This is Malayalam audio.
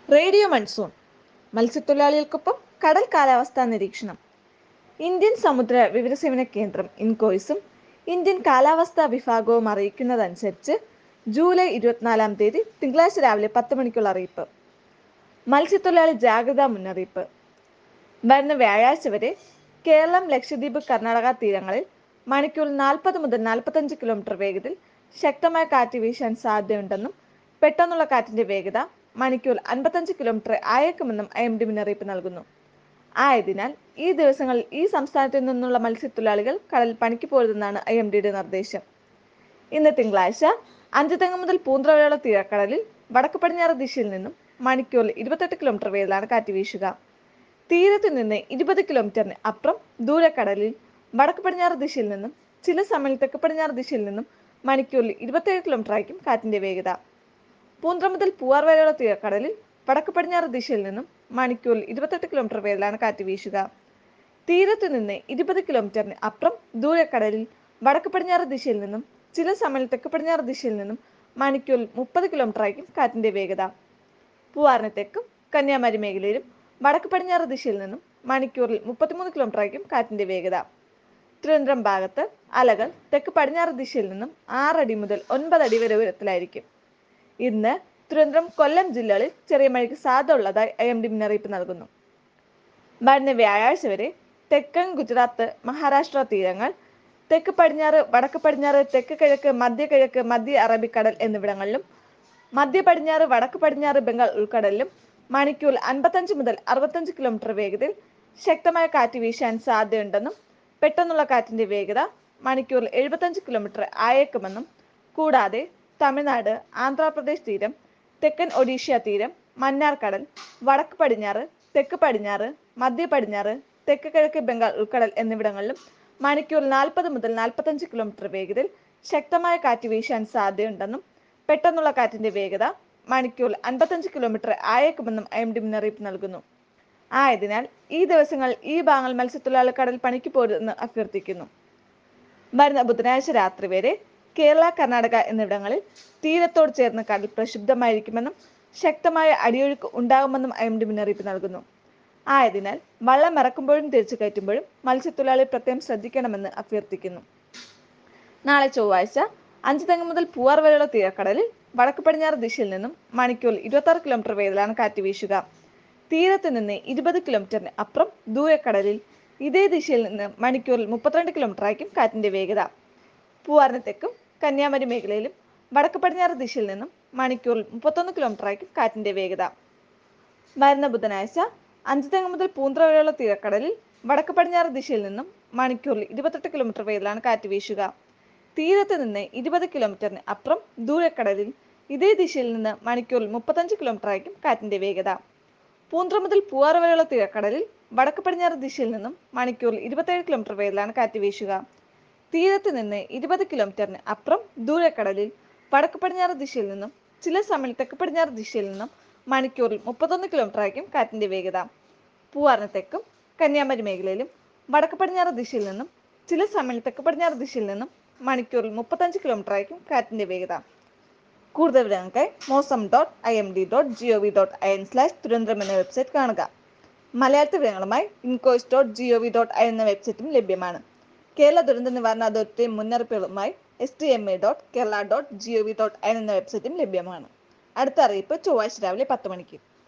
റേഡിയോ മൺസൂൺ മത്സ്യത്തൊഴിലാളികൾക്കൊപ്പം കടൽ കാലാവസ്ഥാ നിരീക്ഷണം. ഇന്ത്യൻ സമുദ്ര വിവരസേവന കേന്ദ്രം ഇൻകോയ്സും ഇന്ത്യൻ കാലാവസ്ഥാ വിഭാഗവും അറിയിക്കുന്നതനുസരിച്ച് ജൂലൈ 24 തീയതി തിങ്കളാഴ്ച രാവിലെ 10 മണിക്കുള്ള അറിയിപ്പ്. മത്സ്യത്തൊഴിലാളി ജാഗ്രതാ മുന്നറിയിപ്പ്. വരുന്ന വ്യാഴാഴ്ച വരെ കേരളം, ലക്ഷദ്വീപ്, കർണാടക തീരങ്ങളിൽ മണിക്കൂറിൽ 40 മുതൽ 45 കിലോമീറ്റർ വേഗതയിൽ ശക്തമായ കാറ്റ് വീശാൻ സാധ്യതയുണ്ടെന്നും പെട്ടെന്നുള്ള കാറ്റിന്റെ വേഗത മണിക്കൂർ 55 കിലോമീറ്റർ ആയേക്കുമെന്നും IMD മുന്നറിയിപ്പ് നൽകുന്നു. ആയതിനാൽ ഈ ദിവസങ്ങളിൽ ഈ സംസ്ഥാനത്തു നിന്നുള്ള മത്സ്യത്തൊഴിലാളികൾ കടൽ പണിക്ക് പോരുതെന്നാണ് IMDയുടെ നിർദ്ദേശം. ഇന്ന് തിങ്കളാഴ്ച അഞ്ചുതെങ്ങ് മുതൽ പൂന്ത്ര വരെയുള്ള തീരക്കടലിൽ വടക്ക് പടിഞ്ഞാറ് ദിശയിൽ നിന്നും മണിക്കൂറിൽ 28 കിലോമീറ്റർ വേഗത്തിലാണ് കാറ്റ് വീശുക. തീരത്തു നിന്ന് 20 കിലോമീറ്ററിന് അപ്പുറം ദൂരക്കടലിൽ വടക്ക് പടിഞ്ഞാറ് ദിശയിൽ നിന്നും ചില സമയം തെക്ക് പടിഞ്ഞാറ് ദിശയിൽ നിന്നും മണിക്കൂറിൽ 27 കിലോമീറ്റർ ആയിരിക്കും കാറ്റിന്റെ വേഗത. പൂന്ത്ര മുതൽ പൂവാർ വരെയുള്ള തീരക്കടലിൽ വടക്ക് പടിഞ്ഞാറ് ദിശയിൽ നിന്നും മണിക്കൂറിൽ 28 കിലോമീറ്റർ വേഗത്തിലാണ് കാറ്റ് വീശുക. തീരത്തു നിന്ന് 20 കിലോമീറ്ററിന് അപ്പുറം ദൂരക്കടലിൽ വടക്ക് പടിഞ്ഞാറ് ദിശയിൽ നിന്നും ചില സമയം തെക്ക് പടിഞ്ഞാറ് ദിശയിൽ നിന്നും മണിക്കൂറിൽ 30 കിലോമീറ്റർ ആയിരിക്കും കാറ്റിന്റെ വേഗത. പൂവാറിന് തെക്കും കന്യാകുമാരി മേഖലയിലും വടക്ക് പടിഞ്ഞാറ് ദിശയിൽ നിന്നും മണിക്കൂറിൽ 33 കിലോമീറ്റർ ആയിരിക്കും കാറ്റിന്റെ വേഗത. തിരുവനന്തപുരം ഭാഗത്ത് അലകൾ തെക്ക് പടിഞ്ഞാറ് ദിശയിൽ നിന്നും 6 അടി മുതൽ 9 അടി വരെ ഉയരത്തിലായിരിക്കും. ഇന്ന് തിരുവനന്തപുരം, കൊല്ലം ജില്ലകളിൽ ചെറിയ മഴയ്ക്ക് സാധ്യത ഉള്ളതായി IMD മുന്നറിയിപ്പ് നൽകുന്നു. വരുന്ന വ്യാഴാഴ്ച വരെ തെക്കൻ ഗുജറാത്ത്, മഹാരാഷ്ട്ര തീരങ്ങൾ, തെക്ക് പടിഞ്ഞാറ്, വടക്ക് പടിഞ്ഞാറ്, തെക്ക് കിഴക്ക്, മധ്യ കിഴക്ക്, മധ്യ അറബിക്കടൽ എന്നിവിടങ്ങളിലും മധ്യ പടിഞ്ഞാറ്, വടക്ക് പടിഞ്ഞാറ് ബംഗാൾ ഉൾക്കടലിലും മണിക്കൂറിൽ 55 മുതൽ 65 കിലോമീറ്റർ വേഗതയിൽ ശക്തമായ കാറ്റ് വീശാൻ സാധ്യതയുണ്ടെന്നും പെട്ടെന്നുള്ള കാറ്റിന്റെ വേഗത മണിക്കൂറിൽ 75 കിലോമീറ്റർ ആയേക്കുമെന്നും കൂടാതെ തമിഴ്നാട്, ആന്ധ്രാപ്രദേശ് തീരം, തെക്കൻ ഒഡീഷ തീരം, മന്നാർ കടൽ, വടക്ക് പടിഞ്ഞാറ്, തെക്ക് പടിഞ്ഞാറ്, മധ്യ പടിഞ്ഞാറ്, തെക്ക് കിഴക്ക് ബംഗാൾ ഉൾക്കടൽ എന്നിവിടങ്ങളിലും മണിക്കൂറിൽ 40 മുതൽ 45 കിലോമീറ്റർ വേഗതയിൽ ശക്തമായ കാറ്റ് വീശാൻ സാധ്യതയുണ്ടെന്നും പെട്ടെന്നുള്ള കാറ്റിന്റെ വേഗത മണിക്കൂറിൽ 55 കിലോമീറ്റർ ആയേക്കുമെന്നും IMD മുന്നറിയിപ്പ് നൽകുന്നു. ആയതിനാൽ ഈ ദിവസങ്ങളിൽ ഈ ഭാഗങ്ങൾ മത്സ്യത്തൊഴിലാളികൾ കടൽ പണിക്ക് പോരുതെന്ന് അഭ്യർത്ഥിക്കുന്നു. വരുന്ന ബുധനാഴ്ച രാത്രി വരെ കേരള, കർണാടക എന്നിവിടങ്ങളിൽ തീരത്തോട് ചേർന്ന് കടൽ പ്രക്ഷുബ്ധമായിരിക്കുമെന്നും ശക്തമായ അടിയൊഴുക്ക് ഉണ്ടാകുമെന്നും IMD മുന്നറിയിപ്പ് നൽകുന്നു. ആയതിനാൽ വള്ളം ഇറക്കുമ്പോഴും തിരിച്ചു കയറ്റുമ്പോഴും മത്സ്യത്തൊഴിലാളികൾ പ്രത്യേകം ശ്രദ്ധിക്കണമെന്ന് അഭ്യർത്ഥിക്കുന്നു. നാളെ ചൊവ്വാഴ്ച അഞ്ചുതെങ്ങ് മുതൽ പൂവാർ വരെയുള്ള തീരക്കടലിൽ വടക്ക് പടിഞ്ഞാറ് ദിശയിൽ നിന്നും മണിക്കൂറിൽ 26 കിലോമീറ്റർ വേഗത്തിലാണ് കാറ്റ് വീശുക. തീരത്ത് നിന്ന് 20 കിലോമീറ്ററിന് അപ്പുറം ദൂരക്കടലിൽ ഇതേ ദിശയിൽ നിന്ന് മണിക്കൂറിൽ 32 കിലോമീറ്റർ ആയിരിക്കും കാറ്റിന്റെ വേഗത. പൂവാറിന് തെക്കും കന്യാകുമാരി മേഖലയിലും വടക്ക് പടിഞ്ഞാറ് ദിശയിൽ നിന്നും മണിക്കൂറിൽ 31 കിലോമീറ്റർ ആയിരിക്കും കാറ്റിന്റെ വേഗത. വരുന്ന ബുധനാഴ്ച അഞ്ചുതെങ്ങ് മുതൽ പൂന്ത്ര വരെയുള്ള തീരക്കടലിൽ വടക്ക് പടിഞ്ഞാറ് ദിശയിൽ നിന്നും മണിക്കൂറിൽ 28 കിലോമീറ്റർ വേഗത്തിലാണ് കാറ്റ് വീശുക. തീരത്ത് നിന്ന് 20 കിലോമീറ്ററിന് അപ്പുറം ദൂരക്കടലിൽ ഇതേ ദിശയിൽ നിന്ന് മണിക്കൂറിൽ 35 കിലോമീറ്റർ ആയിരിക്കും കാറ്റിന്റെ വേഗത. പൂന്ത്ര മുതൽ പൂവാർ വരെയുള്ള തീരക്കടലിൽ വടക്ക് പടിഞ്ഞാറ് ദിശയിൽ നിന്നും മണിക്കൂറിൽ 27 കിലോമീറ്റർ വേഗത്തിലാണ് കാറ്റ് വീശുക. തീരത്ത് നിന്ന് 20 കിലോമീറ്ററിന് അപ്പുറം ദൂരക്കടലിൽ വടക്ക് പടിഞ്ഞാറ് ദിശയിൽ നിന്നും ചില സമയം തെക്ക് പടിഞ്ഞാറ് ദിശയിൽ നിന്നും മണിക്കൂറിൽ 31 കിലോമീറ്റർ ആയിരിക്കും കാറ്റിന്റെ വേഗത. പൂവാറിന് തെക്കും കന്യാകുമാരി മേഖലയിലും വടക്ക് പടിഞ്ഞാറ് ദിശയിൽ നിന്നും ചില സമയം തെക്ക് പടിഞ്ഞാറ് ദിശയിൽ നിന്നും മണിക്കൂറിൽ 35 കിലോമീറ്റർ ആയിരിക്കും കാറ്റിന്റെ വേഗത. കൂടുതൽ വിവരങ്ങൾക്കായി mosam.imd.gov.in/തിരുവനന്തപുരം എന്ന വെബ്സൈറ്റ് കാണുക. മലയാളത്തിൽ വിവരങ്ങളുമായി incois.gov.in എന്ന വെബ്സൈറ്റും ലഭ്യമാണ്. കേരള ദുരന്ത നിവാരണ അതോറിറ്റി മുന്നറിയിപ്പുകളുമായി stma.kerala.gov.in എന്ന വെബ്സൈറ്റും ലഭ്യമാണ്. അടുത്ത അറിയിപ്പ് ചൊവ്വാഴ്ച രാവിലെ 10 മണിക്ക്.